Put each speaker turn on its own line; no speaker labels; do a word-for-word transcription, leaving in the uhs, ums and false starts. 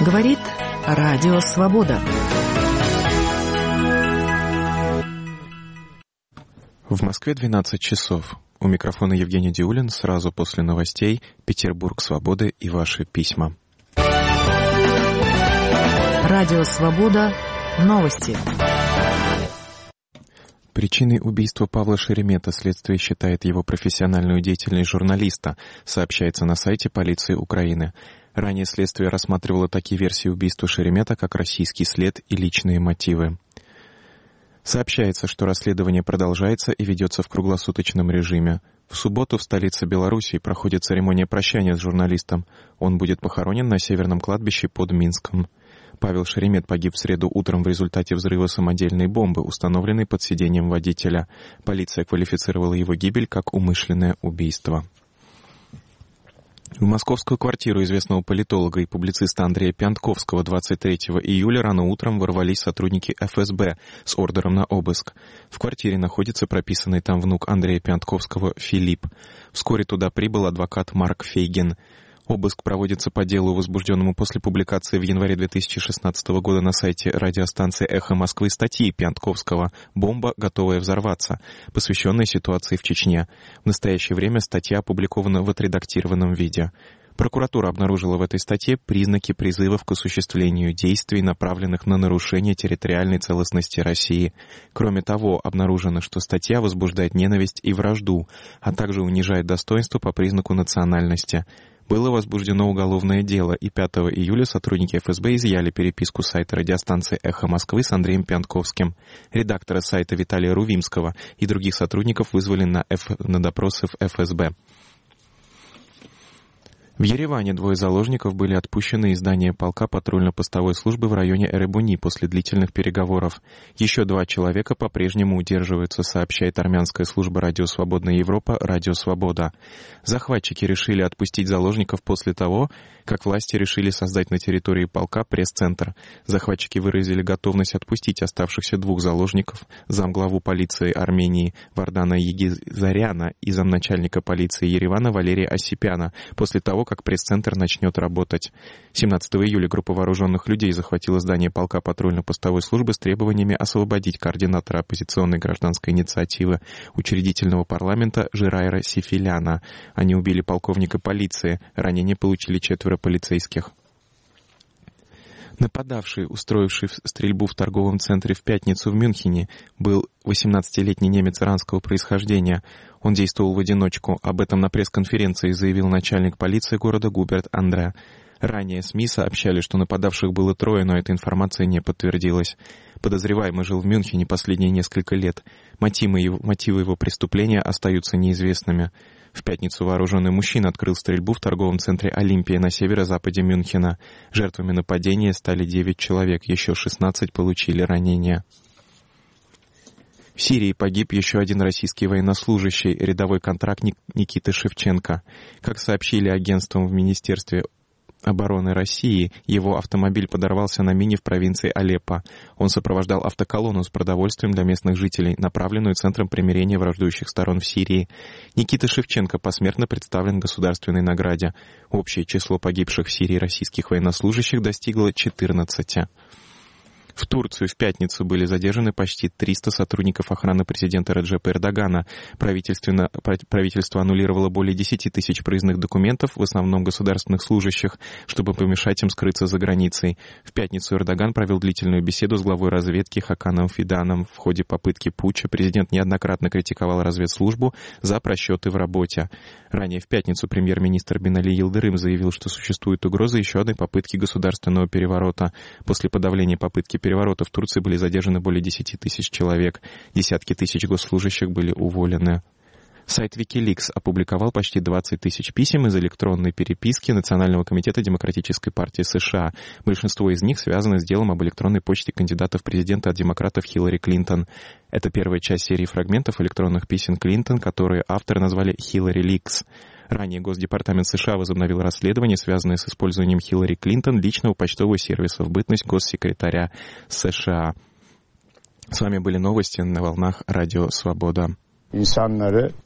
Говорит Радио Свобода.
В Москве двенадцать часов. У микрофона Евгений Диулин. Сразу после новостей «Петербург свободы» и ваши письма.
Радио Свобода. Новости.
Причиной убийства Павла Шеремета следствие считает его профессиональную деятельность журналиста, сообщается на сайте полиции Украины. Ранее следствие рассматривало такие версии убийства Шеремета, как российский след и личные мотивы. Сообщается, что расследование продолжается и ведется в круглосуточном режиме. В субботу в столице Белоруссии проходит церемония прощания с журналистом. Он будет похоронен на Северном кладбище под Минском. Павел Шеремет погиб в среду утром в результате взрыва самодельной бомбы, установленной под сиденьем водителя. Полиция квалифицировала его гибель как умышленное убийство. В московскую квартиру известного политолога и публициста Андрея Пьянтковского двадцать третьего июля рано утром ворвались сотрудники эф эс бэ с ордером на обыск. В квартире находится прописанный там внук Андрея Пьянтковского Филипп. Вскоре туда прибыл адвокат Марк Фейгин. Обыск проводится по делу, возбужденному после публикации в январе две тысячи шестнадцатого года на сайте радиостанции «Эхо Москвы» статьи Пьянтковского «Бомба, готовая взорваться», посвященной ситуации в Чечне. В настоящее время статья опубликована в отредактированном виде. Прокуратура обнаружила в этой статье признаки призывов к осуществлению действий, направленных на нарушение территориальной целостности России. Кроме того, обнаружено, что статья возбуждает ненависть и вражду, а также унижает достоинство по признаку национальности. Было возбуждено уголовное дело, и пятого июля сотрудники эф эс бэ изъяли переписку сайта радиостанции «Эхо Москвы» с Андреем Пьянтковским. Редактора сайта Виталия Рувимского и других сотрудников вызвали на, F... на допросы в эф эс бэ. В Ереване двое заложников были отпущены из здания полка патрульно-постовой службы в районе Эребуни после длительных переговоров. Еще два человека по-прежнему удерживаются, сообщает армянская служба «Радио Свободная Европа» «Радио Свобода». Захватчики решили отпустить заложников после того, как власти решили создать на территории полка пресс-центр. Захватчики выразили готовность отпустить оставшихся двух заложников, замглаву полиции Армении Вардана Егизаряна и замначальника полиции Еревана Валерия Осипяна, после того, как пресс-центр начнет работать. семнадцатого июля группа вооруженных людей захватила здание полка патрульно-постовой службы с требованиями освободить координатора оппозиционной гражданской инициативы учредительного парламента Жирайра Сифиляна. Они убили полковника полиции, ранения получили четверо полицейских. Нападавший, устроивший стрельбу в торговом центре в пятницу в Мюнхене, был восемнадцатилетний немец иранского происхождения. Он действовал в одиночку. Об этом на пресс-конференции заявил начальник полиции города Губерт Андре. Ранее СМИ сообщали, что нападавших было трое, но эта информация не подтвердилась. Подозреваемый жил в Мюнхене последние несколько лет. Мотивы его, мотивы его преступления остаются неизвестными. В пятницу вооруженный мужчина открыл стрельбу в торговом центре «Олимпия» на северо-западе Мюнхена. Жертвами нападения стали девять человек, еще шестнадцать получили ранения. В Сирии погиб еще один российский военнослужащий, рядовой контрактник Никита Шевченко. Как сообщили агентствам в Министерстве обороны России, его автомобиль подорвался на мине в провинции Алеппо. Он сопровождал автоколонну с продовольствием для местных жителей, направленную Центром примирения враждующих сторон в Сирии. Никита Шевченко посмертно представлен государственной награде. Общее число погибших в Сирии российских военнослужащих достигло четырнадцати. В Турцию в пятницу были задержаны почти триста сотрудников охраны президента Реджепа Эрдогана. Правительство аннулировало более десяти тысяч проездных документов, в основном государственных служащих, чтобы помешать им скрыться за границей. В пятницу Эрдоган провел длительную беседу с главой разведки Хаканом Фиданом. В ходе попытки путча президент неоднократно критиковал разведслужбу за просчеты в работе. Ранее в пятницу премьер-министр Бинали Йылдырым заявил, что существует угроза еще одной попытки государственного переворота. После подавления попытки переворота в Турции были задержаны более десяти тысяч человек. Десятки тысяч госслужащих были уволены. Сайт Wikileaks опубликовал почти двадцать тысяч писем из электронной переписки Национального комитета Демократической партии США. Большинство из них связаны с делом об электронной почте кандидата в президенты от демократов Хиллари Клинтон. Это первая часть серии фрагментов электронных писем Клинтон, которые авторы назвали «Хиллари Ликс». Ранее Госдепартамент США возобновил расследование, связанное с использованием Хиллари Клинтон личного почтового сервиса в бытность госсекретаря США. С вами были новости на волнах Радио Свобода.
İnsanları